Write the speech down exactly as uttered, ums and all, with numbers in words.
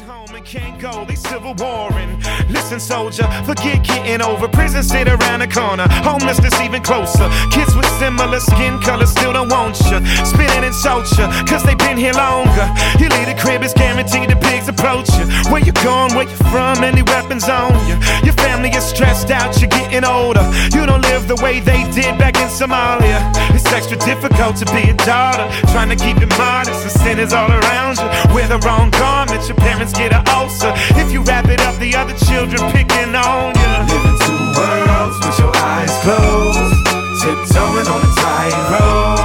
home and can't go, they civil warring. Listen, soldier, forget getting over. Prison sit around the corner, homelessness even closer. Kids with similar skin color still don't want you. Spitting and you, cause they been here longer. You leave the crib, it's guaranteed the pigs approach you. Where you going, where you from, any weapons on you. Your family is stressed out, you're getting older. You don't live the way they did back in Somalia. It's extra difficult to be a daughter, trying to keep it modest and sinners all around you. Wear the wrong garment, your parents get an ulcer. If you wrap it up, the other children picking on you. Living two worlds with your eyes closed, tiptoeing on a tightrope.